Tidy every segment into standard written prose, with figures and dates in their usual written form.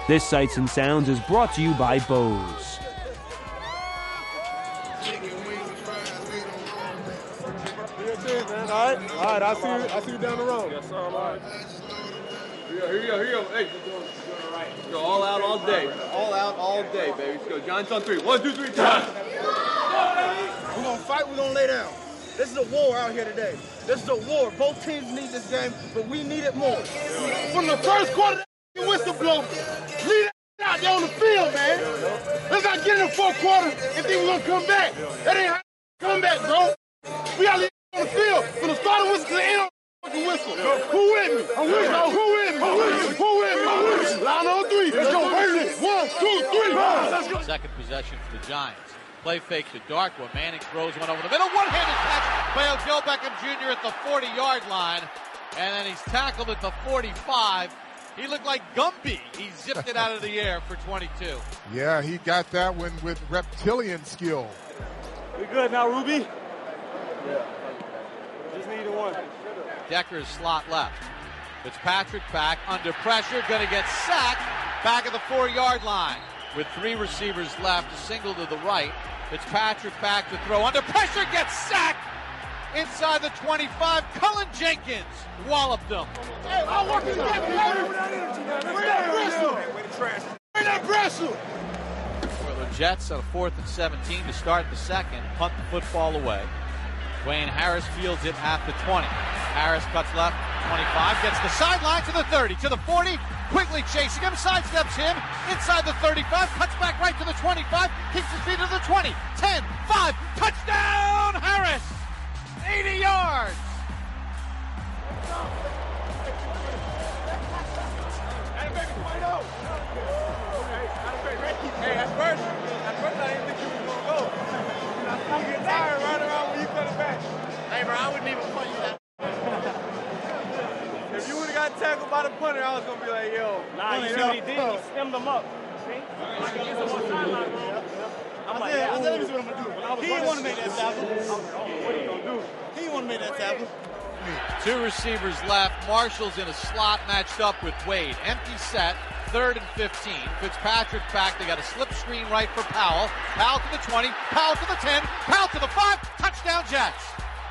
This Sights and Sounds is brought to you by Bose. All right, I see you down the road. Yes, sir. All right. Here you go. Hey, you're doing it right. Go all out all day. All out all day, baby. Let's go. Giants on 3. 1, 2, 3, time. We're going to fight, we're going to lay down. This is a war out here today. This is a war. Both teams need this game, but we need it more. From the first quarter, the whistle blow, lead it out there on the field, man. Let's not get in the fourth quarter and think we're going to come back. That ain't how you come back, bro. We got to leave on the field from the start of whistle to the end of the whistle. Who with me? I'm with you. Who with me? I'm with you. Who with me? I'm with you. Line on 3. Let's go. 1, 2, 3. Let's go. Second possession for the Giants. Play fake to Darkwa. Manning throws one over the middle. One-handed catch by Odell Beckham Jr. at the 40-yard line. And then he's tackled at the 45. He looked like Gumby. He zipped it out of the air for 22. Yeah, he got that one with reptilian skill. We good now, Ruby? Yeah. Just need one. Decker's slot left. Fitzpatrick back under pressure. Going to get sacked back at the 4-yard line. With 3 receivers left, a single to the right. Fitzpatrick back to throw. Under pressure, gets sacked. Inside the 25, Cullen Jenkins walloped him. Hey, I'll work this back. Bring that pressure. For the Jets on a 4th and 17 to start the second. Punt the football away. Dwayne Harris fields it at the 20. Harris cuts left, 25, gets the sideline to the 30, to the 40, quickly chasing him, sidesteps him, inside the 35, cuts back right to the 25, keeps his feet to the 20, 10, 5, touchdown Harris! 80 yards! Hey, at first I didn't think you was going to go. You get tired right around when you cut it back. Hey, bro, I wouldn't even punch you that. If you would have got tackled by the punter, I was going to be like, yo. Nah, you see what he did? He stemmed them up. See? I'm like, yeah, let me see what I'm going to do. He didn't want to make that tackle. What are you going to do? He didn't want to make that tackle. 2 receivers left. Marshall's in a slot matched up with Wade. Empty set. 3rd and 15. Fitzpatrick back. They got a slip screen right for Powell. Powell to the 20. Powell to the 10. Powell to the 5. Touchdown Jets.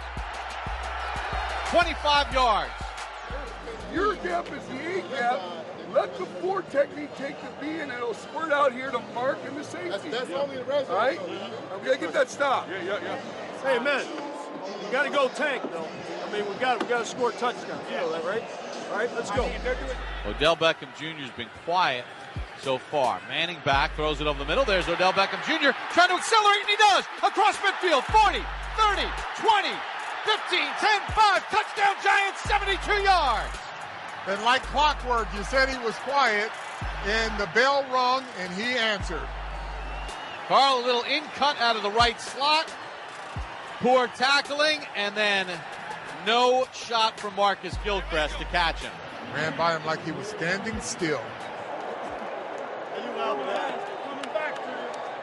25 yards. Your gap is the A gap. Let the 4 technique take the B, and it'll squirt out here to Mark and the safety. That's only the rest. All right? We got to get that stop. Yeah. Hey, man, we got to go tank, though. I mean, we got to score a touchdown. You know that, right? All right, let's go. Odell Beckham Jr. has been quiet so far. Manning back, throws it over the middle. There's Odell Beckham Jr. trying to accelerate, and he does. Across midfield, 40, 30, 20, 15, 10, 5. Touchdown Giants, 72 yards. And like clockwork, you said he was quiet, and the bell rung, and he answered. Carl, a little in-cut out of the right slot. Poor tackling, and then no shot from Marcus Gilchrist to catch him. Ran by him like he was standing still. Coming back to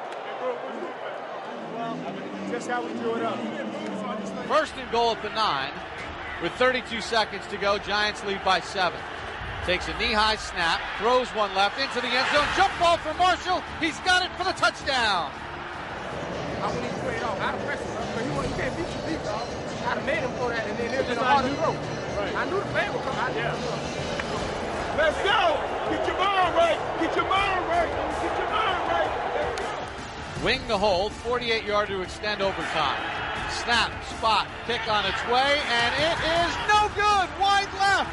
you. Just how we drew it up. 1st and goal at the 9. With 32 seconds to go, Giants lead by 7. Takes a knee-high snap, throws one left into the end zone. Jump ball for Marshall. He's got it for the touchdown. I wouldn't even play it off. I'd have pressed him, but he can't beat you deep, dog. I'd have made him throw that, and then it'd been a harder throw. Right. I knew the play would come out. Yeah. Let's go. Get your mind right. Get your mind right. Get your mind right. Wing the hold, 48-yard to extend overtime. Snap, spot, kick on its way, and it is no good. Wide left.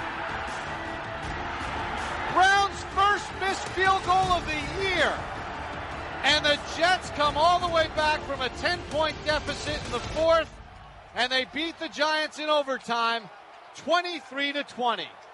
Brown's first missed field goal of the year. And the Jets come all the way back from a 10-point deficit in the 4th, and they beat the Giants in overtime 23-20.